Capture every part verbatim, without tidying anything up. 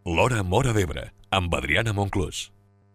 L'Hora Móra d'Ebre, amb Adriana Monclús.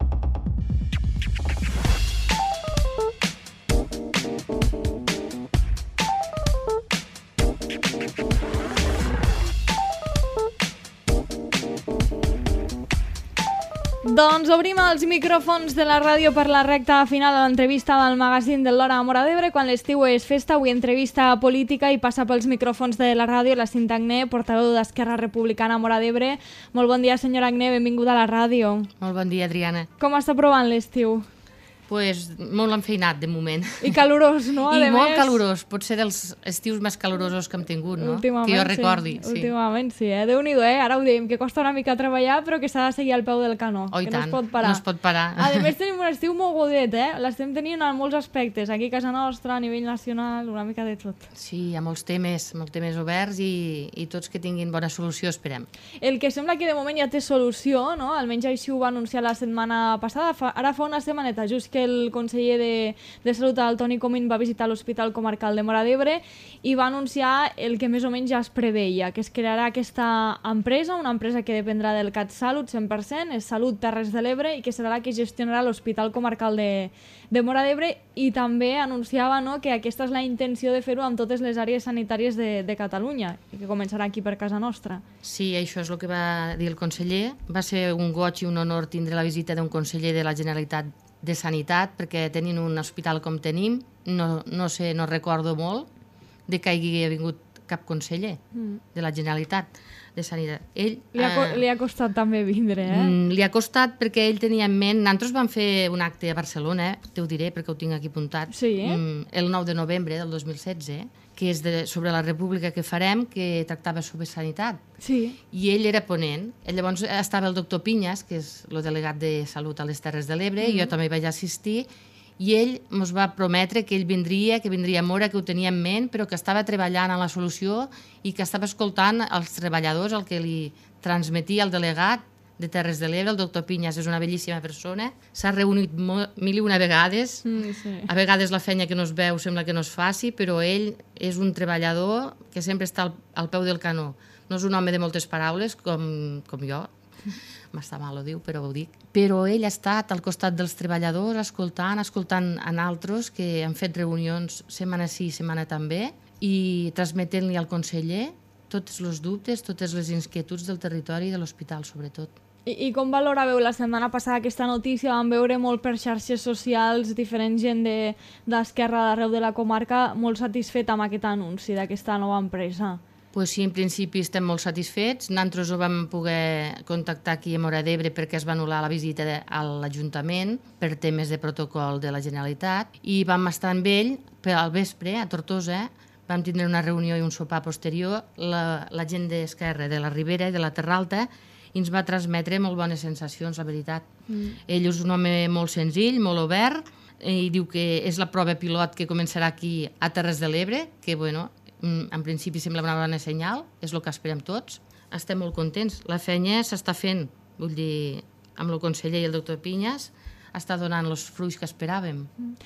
Doncs obrim els micròfons de la ràdio per la recta final de l'entrevista del magazín de l'Hora Móra d'Ebre. Quan l'estiu és festa, avui entrevista política i passa pels micròfons de la ràdio la Cinta Agné, portaveu d'Esquerra Republicana Móra d'Ebre. Molt bon dia, senyora Agné, benvinguda a la ràdio. Molt bon dia, Adriana. Com està provant l'estiu? Pues molt enfeinat, de moment. I calorós, no? I a molt més... calorós. Pot ser dels estius més calorosos que hem tingut, no? Que jo recordi. Sí. Últimament sí, eh? Déu-n'hi-do, eh? Ara ho dèiem, que costa una mica treballar, però que s'ha de seguir al peu del canó. Oh, que tant. no es pot parar. No es pot parar. A més, tenim un estiu molt godet, eh? L'estem tenint en molts aspectes. Aquí a casa nostra, a nivell nacional, una mica de tot. Sí, hi ha molts temes, molts temes oberts i, i tots que tinguin bona solució, esperem. El que sembla que de moment ja té solució, no? Almenys així ho va anunciar la setmana passada. Fa, ara fa una setmaneta, just que el conseller de, de Salut, el Toni Comín, va visitar l'Hospital Comarcal de Móra d'Ebre i va anunciar el que més o menys ja es preveia, que es crearà aquesta empresa, una empresa que dependrà del CatSalut cent per cent, és Salut Terres de l'Ebre, i que serà la que gestionarà l'Hospital Comarcal de, de Móra d'Ebre, i també anunciava, no, que aquesta és la intenció de fer-ho amb totes les àrees sanitàries de, de Catalunya, i que començarà aquí per casa nostra. Sí, això és el que va dir el conseller. Va ser un goig i un honor tindre la visita d'un conseller de la Generalitat de Sanitat, perquè tenint un hospital com tenim, no, no sé, no recordo molt de que hi hagi vingut cap conseller mm. de la Generalitat de Sanitat. Ell, li, ha, eh, li ha costat també vindre, eh? Mm, li ha costat perquè ell tenia en ment... Nosaltres vam fer un acte a Barcelona, eh? Te ho diré perquè ho tinc aquí apuntat, sí. mm, el nou de novembre del dos mil setze, que és de, sobre la república que farem, que tractava sobre sanitat. Sí. I ell era ponent. Llavors estava el doctor Pinyas, que és el delegat de Salut a les Terres de l'Ebre, mm-hmm. i jo també vaig assistir, i ell ens va prometre que ell vindria, que vindria a Móra, que ho tenia en ment, però que estava treballant en la solució i que estava escoltant els treballadors, el que li transmetia el delegat de Terres de l'Ebre. El doctor Pinyas és una bellíssima persona, s'ha reunit mil i una vegades, mm, sí. A vegades la feina que no es veu sembla que no es faci, però ell és un treballador que sempre està al, al peu del canó. No és un home de moltes paraules, com, com jo, m'està mal ho diu, però ho dic. Però ell ha estat al costat dels treballadors, escoltant, escoltant en altres que han fet reunions setmana sí, setmana també, i transmetent-li al conseller tots els dubtes, totes les inquietuds del territori i de l'hospital, sobretot. I, I com valoràveu la setmana passada aquesta notícia? Vam veure molt per xarxes socials, diferent gent d'Esquerra d'arreu de la comarca, molt satisfet amb aquest anunci d'aquesta nova empresa. Pues sí, en principi estem molt satisfets. Nosaltres ho vam poder contactar aquí a Móra d'Ebre perquè es va anul·lar la visita de, a l'Ajuntament per temes de protocol de la Generalitat i vam estar amb ell per al vespre a Tortosa. Vam tindre una reunió i un sopar posterior. La, la gent d'Esquerra, de la Ribera i de la Terra Alta, i ens va transmetre molt bones sensacions, la veritat. Mm. Ell és un home molt senzill, molt obert, i diu que és la prova pilot que començarà aquí a Terres de l'Ebre, que, bueno, en principi sembla una bona senyal, és el que esperem tots. Estem molt contents. La feina s'està fent, vull dir, amb el conseller i el doctor Pinyas, està donant els fruits que esperàvem.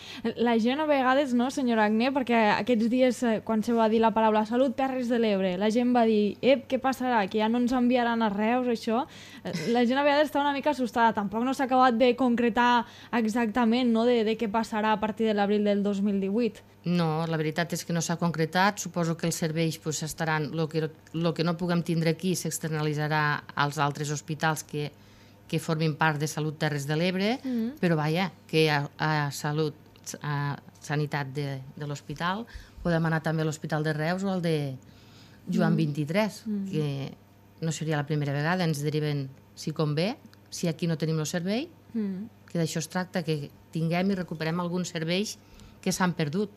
La gent a vegades, no, senyora Agné, perquè aquests dies, quan se va dir la paraula Salut Terres de l'Ebre, la gent va dir, ep, què passarà, que ja no ens enviaran a Reus, això? La gent a vegades està una mica assustada, tampoc no s'ha acabat de concretar exactament, no?, de, de què passarà a partir de l'abril del dos mil divuit. No, la veritat és que no s'ha concretat. Suposo que els serveis pues, estaran... El que, lo que no puguem tindre aquí s'externalitzarà als altres hospitals que, que formin part de Salut Terres de l'Ebre, mm. però vaja, que a, a Salut, a Sanitat de, de l'hospital, podem anar també a l'Hospital de Reus o al de Joan mm. vint-i-tres, mm. que no seria la primera vegada, ens deriven si convé, si aquí no tenim el servei, mm. que d'això es tracta, que tinguem i recuperem alguns serveis que s'han perdut.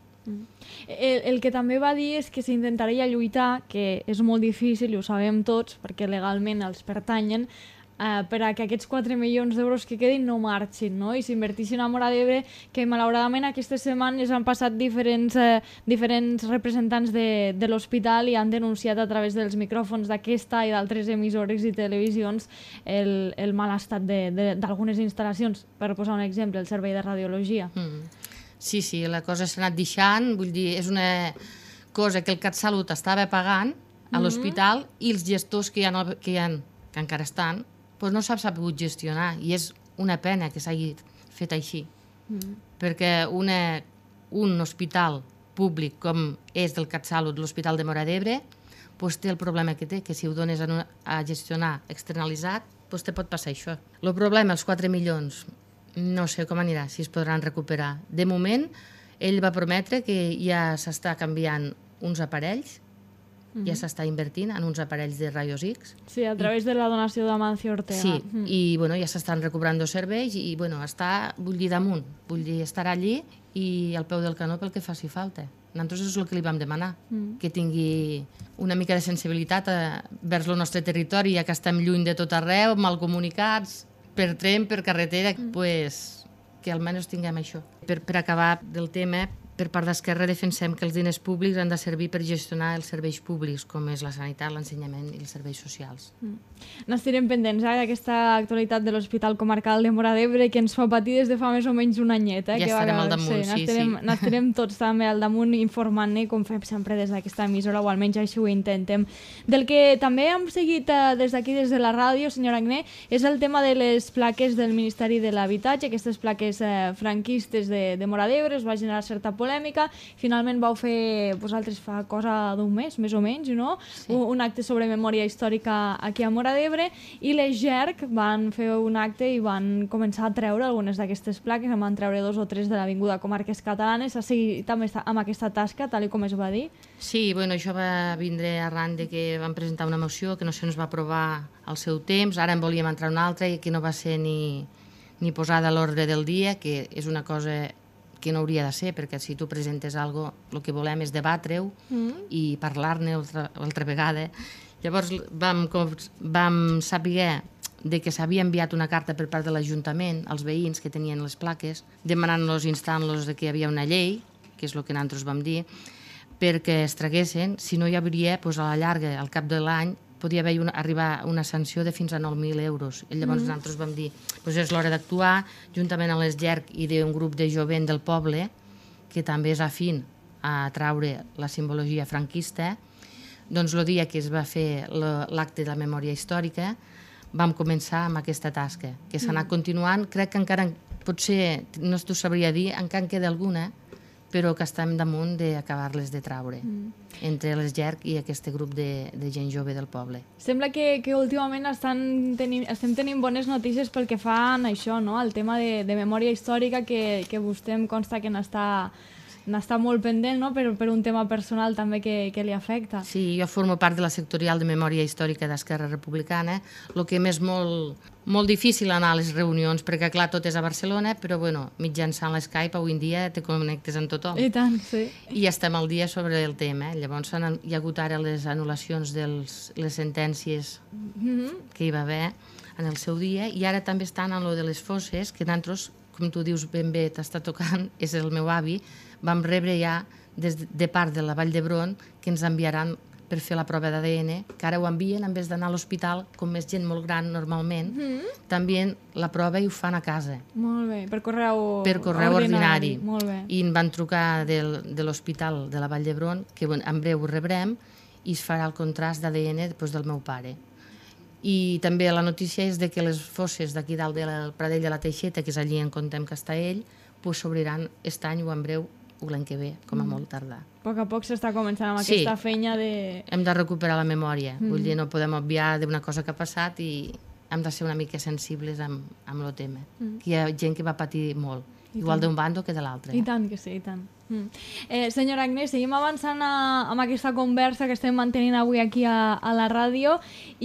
El, el que també va dir és que s'intentaria lluitar, que és molt difícil i ho sabem tots perquè legalment els pertanyen, eh, per a que aquests quatre milions d'euros que quedin no marxin, no? I s'invertissin a Móra d'Ebre, que malauradament aquestes setmanes han passat diferents, eh, diferents representants de, de l'hospital i han denunciat a través dels micròfons d'aquesta i d'altres emissores i televisions el, el mal estat d'algunes instal·lacions. Per posar un exemple, el servei de radiologia. Mm. Sí, sí, la cosa s'ha anat deixant, vull dir, és una cosa que el CatSalut estava pagant a l'hospital mm-hmm. i els gestors que, hi ha, que, hi ha, que encara estan, doncs no s'ha sabut gestionar, i és una pena que s'hagi fet així, mm. perquè una, un hospital públic com és del CatSalut, l'Hospital de Móra d'Ebre, doncs té el problema que té, que si ho dones a, a gestionar externalitzat, doncs te pot passar això. El problema, els quatre milions, no sé com anirà, si es podran recuperar. De moment, ell va prometre que ja s'està canviant uns aparells, mm-hmm. ja s'està invertint en uns aparells de rayos X. Sí, a través I, de la donació d'Amancio Ortega. Sí, mm. i bueno, ja s'estan recuperant dos serveis i bueno, està, vull dir, damunt, vull dir, estarà allí i al peu del canó pel que faci falta. Nosaltres és el que li vam demanar, mm. que tingui una mica de sensibilitat a, vers el nostre territori, ja que estem lluny de tot arreu, mal comunicats, per tren, per carretera, mm. pues, que almenys tinguem això. Per, per acabar del tema, per part d'Esquerra defensem que els diners públics han de servir per gestionar els serveis públics, com és la sanitat, l'ensenyament i els serveis socials. Mm. N'estirem pendents, eh, d'aquesta actualitat de l'Hospital Comarcal de Móra d'Ebre, que ens fa patir des de fa més o menys un anyet. Eh, ja que estarem va, al damunt, sí, n'estirem, sí. N'estirem tots també al damunt informant-ne, com fem sempre des d'aquesta emissora, o almenys així ho intentem. Del que també hem seguit eh, des d'aquí, des de la ràdio, senyora Agné, és el tema de les plaques del Ministeri de l'Habitatge, aquestes plaques eh, franquistes de, de Móra d'Ebre, es va generar certa polèmica, finalment vau fer, vosaltres fa cosa d'un mes, més o menys, no? Sí. Un, un acte sobre memòria històrica aquí a Móra d'Ebre, i les G E R C van fer un acte i van començar a treure algunes d'aquestes plaques, en van treure dos o tres de l'Avinguda Comarques Catalanes. Ha seguit amb, esta, amb aquesta tasca, tal com es va dir? Sí, bueno, això va vindre arran de que vam presentar una moció que no se'ns va aprovar al seu temps, ara en volíem entrar una altra i que no va ser ni, ni posada a l'ordre del dia, que és una cosa que no hauria de ser, perquè si tu presentes alguna cosa, el que volem és debatre-ho mm. i parlar-ne altra, altra vegada. Llavors vam, vam saber de que s'havia enviat una carta per part de l'Ajuntament als veïns que tenien les plaques, demanant-los, instant-los que hi havia una llei, que és el que nosaltres vam dir, perquè es traguessin, si no hi hauria, doncs a la llarga, al cap de l'any, podia haver una, arribar una sanció de fins a nou mil euros. I llavors mm. nosaltres vam dir, doncs és l'hora d'actuar, juntament amb les G E R C i d'un grup de jovent del poble, que també és afín a traure la simbologia franquista. Doncs el dia que es va fer l'acte de la memòria històrica, vam començar amb aquesta tasca, que s'ha anat continuant. Crec que encara, potser, no t'ho sabria dir, encara en queda alguna, però que estem damunt d'acabar-les de traure, mm. entre les G E R C i aquest grup de, de gent jove del poble. Sembla que, que últimament estan tenim, estem tenint bones notícies pel que fa a això, no? El tema de, de memòria històrica, que, que vostè em consta que n'està n'està molt pendent, no? per, per un tema personal també que, que li afecta. Sí, jo formo part de la sectorial de memòria històrica d'Esquerra Republicana, el que m'és molt, molt difícil anar a les reunions, perquè clar, tot és a Barcelona, però bueno, mitjançant l'Skype avui en dia te connectes amb tothom. I tant, sí. I estem al dia sobre el tema. Eh? Llavors hi ha hagut ara les anul·lacions de les sentències mm-hmm. que hi va haver en el seu dia, i ara també estan en lo de les fosses, que nosaltres, com tu dius ben bé, t'està tocant, és el meu avi, vam rebre ja des de part de la Vall d'Hebron que ens enviaran per fer la prova d'A D N, que ara ho envien en vez d'anar a l'hospital, com és gent molt gran normalment, mm-hmm. també la prova i ho fan a casa. Molt bé, per correu, per correu ordinari. ordinari. Molt bé. I em van trucar del, de l'hospital de la Vall d'Hebron, que en breu ho rebrem, i es farà el contrast d'A D N després del meu pare. I també la notícia és de que les fosses d'aquí dalt del Pradell de la Teixeta, que és allí en contem que està ell, pues s'obriran aquest any o en breu o l'any que ve, com a molt tardar. A poc a poc s'està començant amb sí. aquesta feina de... Hem de recuperar la memòria. Mm. Vull dir, no podem obviar d'una cosa que ha passat i hem de ser una mica sensibles amb, amb el tema. Mm. Que hi ha gent que va patir molt, I igual d'un bando que de l'altre. I tant que sí, i tant. Mm. Eh, senyora Agnès, seguim avançant a, amb aquesta conversa que estem mantenint avui aquí a, a la ràdio,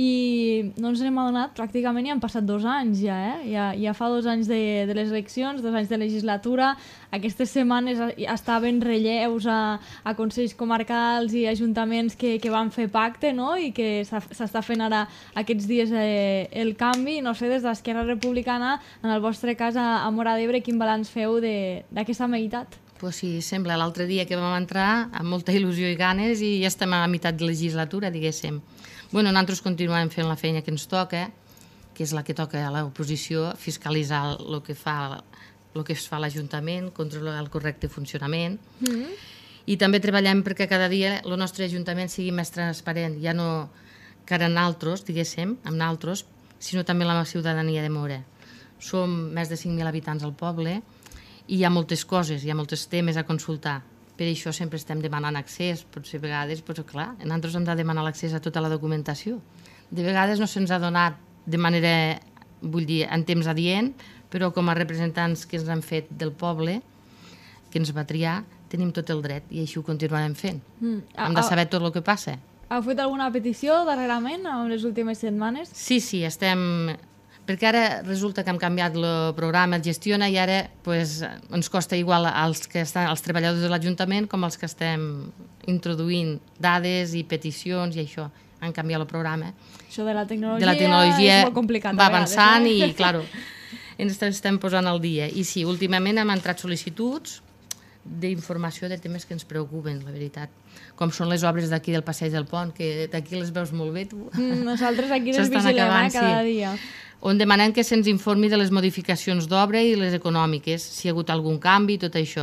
i no ens n'hem adonat, pràcticament ja han passat dos anys ja, eh? Ja, ja fa dos anys de, de les eleccions, dos anys de legislatura. Aquestes setmanes estaven relleus a, a consells comarcals i ajuntaments que, que van fer pacte, no? I que s'està fent ara aquests dies eh, el canvi. No sé, des d'Esquerra Republicana, en el vostre cas a, a Móra d'Ebre, quin balanç feu d'aquesta meitat? Pues sí, sembla l'altre dia que vam entrar amb molta il·lusió i ganes i ja estem a la meitat de legislatura, diguéssim. Bueno, nosaltres continuem fent la feina que ens toca, que és la que toca a l'oposició, fiscalitzar el que fa el que es fa a l'Ajuntament, controlar el correcte funcionament. Mm-hmm. I també treballem perquè cada dia el nostre Ajuntament sigui més transparent, ja no que ara nosaltres, diguéssim, amb nosaltres, sinó també la ciutadania de Móra. Som més de cinc mil habitants al poble i hi ha moltes coses, hi ha molts temes a consultar. Per això sempre estem demanant accés, potser a vegades, però clar, nosaltres hem de demanar l'accés a tota la documentació. De vegades no se'ns ha donat de manera, vull dir, en temps adient, però com a representants que ens han fet del poble, que ens va triar, tenim tot el dret i així ho continuarem fent. Mm. Hem de saber tot el que passa. Heu fet alguna petició darrerament en les últimes setmanes? Sí, sí, estem... Perquè ara resulta que hem canviat el programa, el gestiona, i ara pues, ens costa igual als, que estan, als treballadors de l'Ajuntament com als que estem introduint dades i peticions i això. Han canviat el programa. Això de la tecnologia, de la tecnologia és molt complicat. Va avançant eh? i, clar, ens estem posant al dia. I sí, últimament hem entrat sol·licituds d'informació de temes que ens preocupen, la veritat. Com són les obres d'aquí del Passeig del Pont, que d'aquí les veus molt bé, tu. Mm, nosaltres aquí les vigilem acabant, cada sí. dia. On demanem que se'ns informi de les modificacions d'obra i les econòmiques, si hi ha hagut algun canvi, tot això.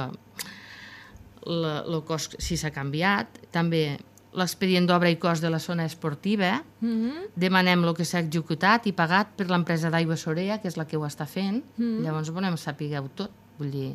El cost, si s'ha canviat. També l'expedient d'obra i cost de la zona esportiva. Mm-hmm. Demanem el que s'ha executat i pagat per l'empresa d'Aigua Sorea, que és la que ho està fent. Mm-hmm. Llavors, volem saber-ho tot. Vull dir...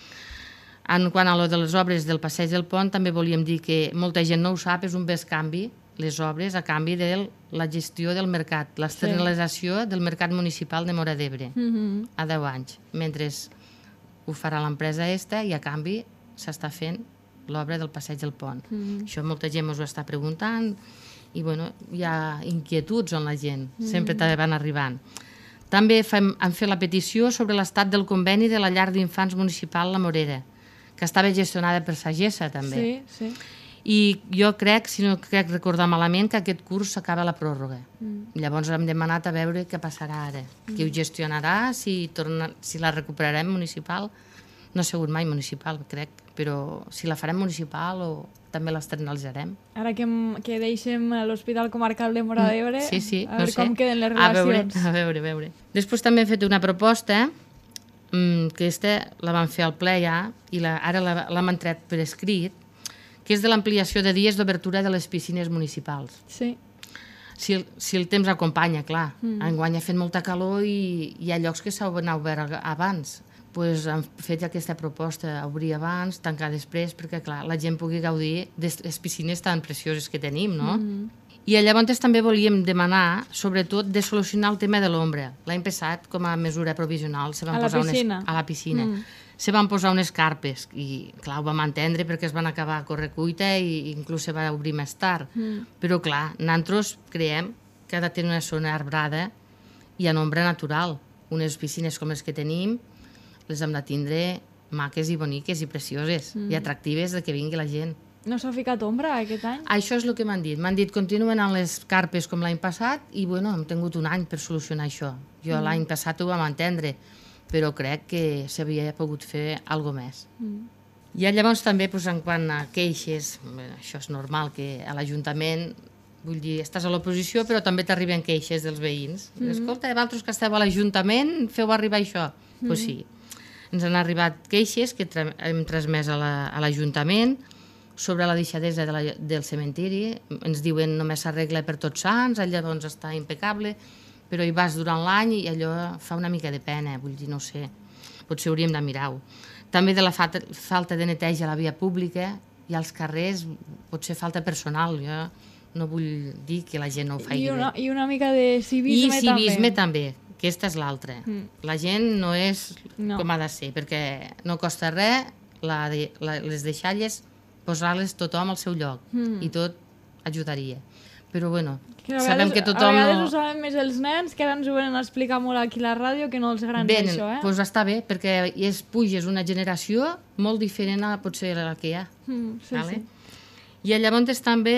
En quant a lo de les obres del Passeig del Pont, també volíem dir que molta gent no ho sap, és un bescanvi, les obres, a canvi de la gestió del mercat, l'externalització sí. del mercat municipal de Móra d'Ebre, mm-hmm. a deu anys. Mentre ho farà l'empresa esta i a canvi s'està fent l'obra del Passeig del Pont. Mm-hmm. Això molta gent ens ho està preguntant i bueno, hi ha inquietuds on la gent, mm-hmm. sempre també van arribant. També fem, hem fet la petició sobre l'estat del conveni de la llar d'infants municipal La Morera, que estava gestionada per Sagessa, també. Sí, sí. I jo crec, si no crec recordar malament, que aquest curs s'acaba la pròrroga. Mm. Llavors hem demanat a veure què passarà ara. Mm. Qui ho gestionarà, si, torna, si la recuperarem municipal. No ha sigut mai municipal, crec, però si la farem municipal o també l'externalitzarem. Ara que, que deixem l'Hospital Comarcal de Móra d'Ebre, sí, sí, a veure no sé. com queden les relacions. A veure, a veure, a veure. Després també hem fet una proposta que aquesta la vam fer al ple ja i la, ara l'hem entrat per escrit, que és de l'ampliació de dies d'obertura de les piscines municipals. Sí. Si el, si el temps acompanya, clar. Mm. Enguany ha fet molta calor i hi ha llocs que s'han obert abans. Pues hem fet aquesta proposta, obrir abans, tancar després, perquè clar, la gent pugui gaudir de les piscines tan precioses que tenim, no? Mm. I llavors també volíem demanar, sobretot, de solucionar el tema de l'ombra. L'any passat, com a mesura provisional, se van a, posar la piscina. Unes, a la piscina. Mm. Se van posar unes carpes i, clar, ho vam entendre perquè es van acabar a correcuita i inclús se va obrir més tard. Mm. Però, clar, nosaltres creiem que ha de tenir una zona arbrada i en ombra natural. Unes piscines com les que tenim les hem de tindre maques i boniques i precioses mm. i atractives de que vingui la gent. No s'ha ficat ombra aquest any? Això és el que m'han dit. M'han dit continuen amb les carpes com l'any passat i bueno, hem tingut un any per solucionar això. Jo mm. l'any passat ho vam entendre, però crec que s'havia pogut fer alguna més. Mm. I llavors també, doncs, en quant a queixes, això és normal que a l'Ajuntament, vull dir, estàs a l'oposició però també t'arriben queixes dels veïns. Mm. Escolta, vosaltres que esteu a l'Ajuntament feu arribar això? Doncs mm. pues sí. Ens han arribat queixes que tra hem transmès a l'Ajuntament la, sobre la deixadesa de la, del cementiri. Ens diuen només s'arregla per Tots Sants, llavors està impecable, però hi vas durant l'any i allò fa una mica de pena, vull dir, no sé, potser hauríem de mirar-ho. També de la falta, falta de neteja a la via pública i als carrers, potser falta personal, jo no vull dir que la gent no ho faci I una, bé. I una mica de civisme, I civisme també. també. Aquesta és l'altra. Mm. La gent no és no. com ha de ser, perquè no costa res la de, la, les deixalles posar-les tothom al seu lloc mm. i tot ajudaria. Però bueno, que vegades, sabem que tothom... A vegades no... ho saben més els nens, que ara ens ho venen a explicar molt aquí a la ràdio, que no els grans, Venen, això, eh? Doncs pues està bé, perquè és, puges una generació molt diferent a potser la que hi ha. Mm, sí, vale? sí. I llavors també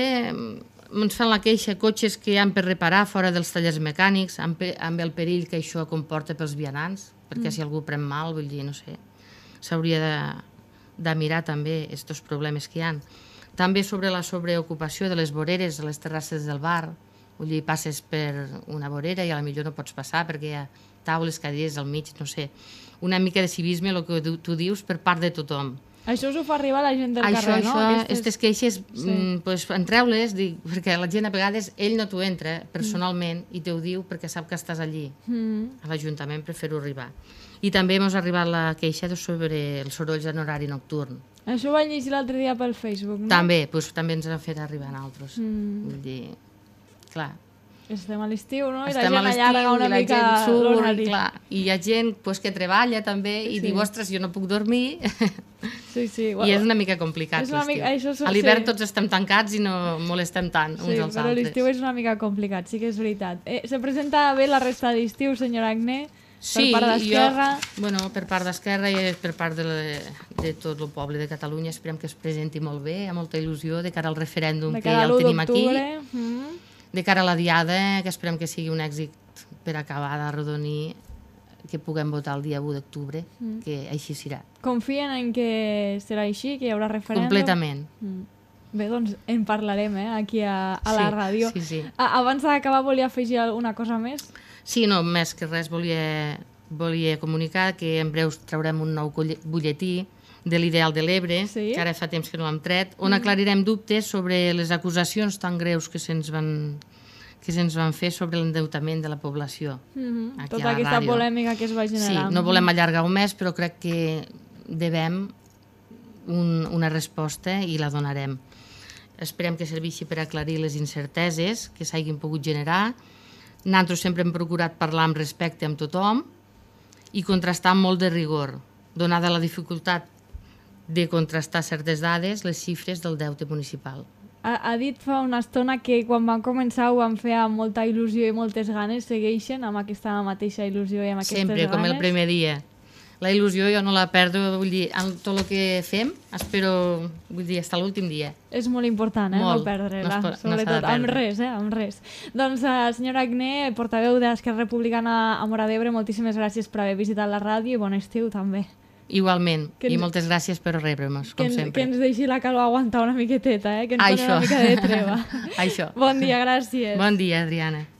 ens fan la queixa cotxes que hi ha per reparar fora dels tallers mecànics, amb, amb el perill que això comporta pels vianants, perquè mm. si algú pren mal, vull dir, no sé, s'hauria de... de mirar també aquests problemes que hi ha. També sobre la sobreocupació de les voreres a les terrasses del bar. Vull dir, passes per una vorera i a la millor no pots passar perquè hi ha taules, cadires al mig, no sé. Una mica de civisme, el que tu dius, per part de tothom. Això us ho fa arribar la gent del això, carrer, no? Això, Aquestes, aquestes queixes, Sí. mm, pues, entreu-les, dic, perquè la gent a vegades, ell no t'ho entra personalment i te ho diu perquè sap que estàs allí, Mm. a l'Ajuntament, per fer-ho arribar. I també ens ha arribat la queixa de sobre els sorolls en horari nocturn. Això ho vaig llegir l'altre dia pel Facebook, no? També, pues, també ens ha fet arribar a altres. Mm. Vull dir, clar, Estem a l'estiu, no? I estem la a gent l'estiu allarga una i la mica gent surt, l'horari. clar, i hi ha gent pues, que treballa també i Sí. diu, ostres, jo no puc dormir, Sí, sí. i és una mica complicat És una l'estiu. mica- això és- A l'hivern sí. tots estem tancats i no molestem tant uns Sí, als però altres. l'estiu és una mica complicat, sí que és veritat. Eh, se presenta bé la resta d'estiu, senyora Agné? Sí, per part d'Esquerra? jo, bueno, per part d'Esquerra i per part de, la, de tot el poble de Catalunya esperem que es presenti molt bé, amb molta il·lusió, de cara al referèndum De que cara ja a el l'u tenim aquí, d'octubre. Mm. de cara a la diada, que esperem que sigui un èxit per acabar d'arrodonir, que puguem votar el dia u d'octubre, Mm. que així serà. Confien en que serà així, que hi haurà referèndum? Completament. Mm. Bé, doncs en parlarem, eh, aquí a, a la Sí, ràdio. sí, sí. A, abans d'acabar, volia afegir alguna cosa més? Sí, no, més que res volia, volia comunicar que en breu traurem un nou colle- butlletí de l'ideal de l'Ebre, Sí. que ara fa temps que no l'hem tret, on aclarirem dubtes sobre les acusacions tan greus que se'ns van, que se'ns van fer sobre l'endeutament de la població. Mm -hmm. Aquí Tota a la aquesta ràdio. polèmica que es va Sí, generar. no volem allargar-ho més, però crec que devem un, una resposta i la donarem. Esperem que serveixi per aclarir les incerteses que s'hagin pogut generar. Nosaltres sempre hem procurat parlar amb respecte amb tothom i contrastar amb molt de rigor, donada la dificultat de contrastar certes dades, les xifres del deute municipal. Ha, ha dit fa una estona que quan van començar ho van fer amb molta il·lusió i moltes ganes. Segueixen amb aquesta mateixa il·lusió i amb aquestes Sempre, ganes? com el primer dia. La il·lusió jo no la perdo, vull dir, en tot el que fem, espero, vull dir, fins a l'últim dia. És molt important, eh, Molt. no perdre-la, No es pot- no s'ha de sobretot, amb perdre. res, eh, amb res. Doncs, uh, senyora Agné, portaveu d'Esquerra Republicana a Móra d'Ebre, moltíssimes gràcies per haver visitat la ràdio i bon estiu també. Igualment, Que i ens- moltes gràcies per rebre-nos, Que com ens, sempre. que ens deixi la calor aguantar una miqueteta, eh, que ens Ah, doni una això. mica de treva. Això. Bon dia, gràcies. Bon dia, Adriana.